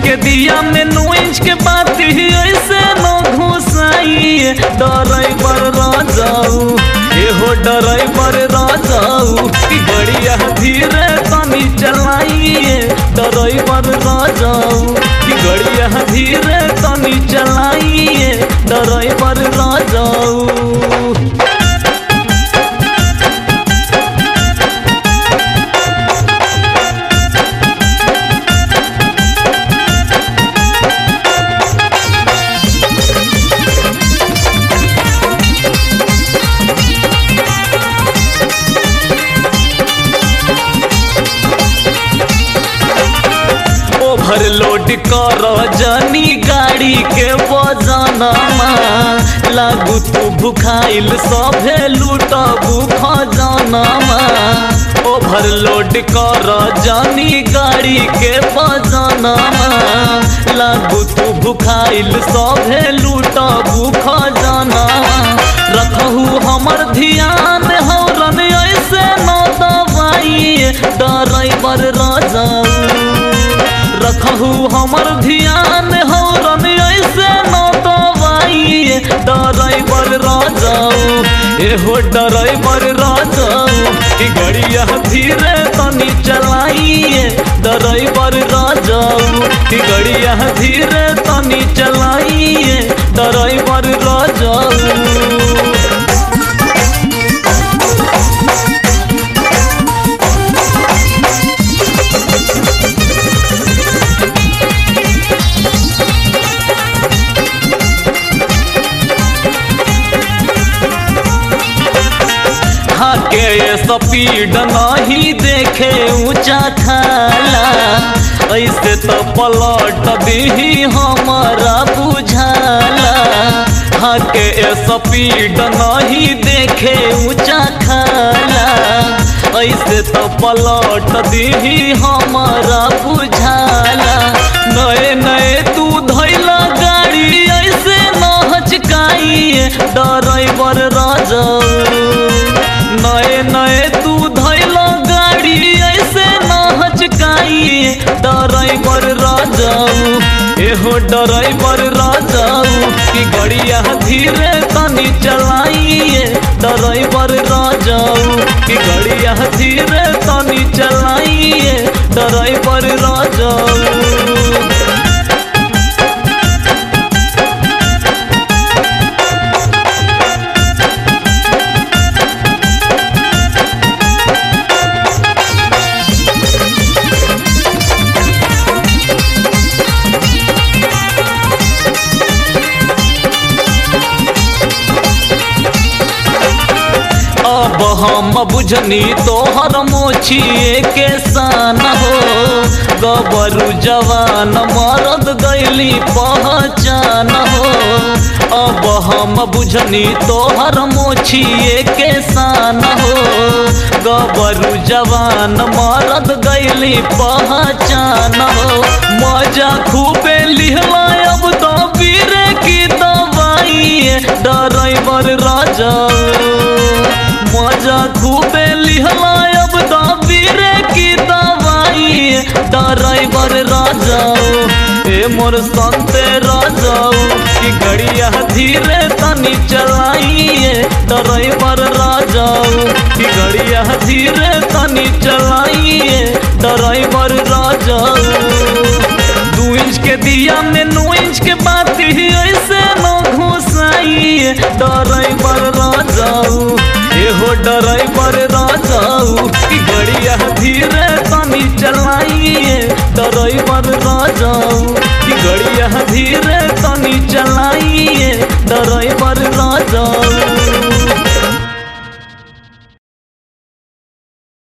के दिया में 9 इंच के बात ही ऐसे न घुसाइए ड्राइवर राजाऊ हो ड्राइवर राजाऊ कि बढ़िया धीरे तनी चलाइए ड्राइवर राजाऊ कि बढ़िया धीरे तनी चलाइए ड्राइवर राजाऊ। ओवरलोड कर जानी गाड़ी के वजनमा लागू तू भुखाइल सभे लूटबू खजानमा। ओवरलोड कर जानी गाड़ी के वजनमा लागू तू भुखाइल सभे लूटबू खजानमा। रखहू हमर ध्यान हौरन ऐसे न दबाइए ड्राइवर राजाऊ रखहू हमर ध्यान हौरन ऐसे न दबाइए ड्राइवर राजाऊ हो ड्राइवर राजाऊ कि गड़िया धीरे तनी चलाइए ड्राइवर राजाऊ कि गड़िया धीरे तनी चलाइए ड्राइवर राजाऊ। के स्पीड नहीं देखे ऊंचा खाला ऐसे तो पलट दी हमारा बुझाला। हाँ के स्पीड नहीं देखे ऊंचा खाला ऐसे तो पलट दी हमारा बुझाला। नए नए तू धैला गाड़ी ऐसे न हचकाइए ड्राइवर राजाऊ नए नए तू धैला गाड़ी ऐसे न हचकाइए ड्राइवर राजाऊ हो ड्राइवर राजाऊ कि गड़िया धीरे तनी चलाइए ड्राइवर राजाऊ कि गड़िया धीरे तनी चलाइए ड्राइवर राजाऊ। अब हम बुझनी तोहर मोछिए के सान हो गबरू जवान मरद गैली पहचान हो। अब हम बुझनी तोहर मोछिए के सान हो गबरू जवान मरद गैली पहचान हो। मजा खूबे लिहला अब तो पीरे की दवाइए ड्राइवर राजाऊ मजा खूबे लिहला अब दबीरे की दवाई ड्राइवर राजाऊ मोर संते राजाऊ कि गड़िया धीरे तनी चलाइए ड्राइवर राजाऊ कि गड़िया धीरे तनी चलाइए ड्राइवर राजाऊ। 2 इंच के दिया में 9 इंच के बात ही ऐसे न घुसाइए ड्राइवर राजाऊ हो ड्राइवर राजाऊ कि गड़िया धीरे तनी चलाइए ड्राइवर राजाऊ कि गड़िया धीरे तनी चलाइए ड्राइवर राजाऊ।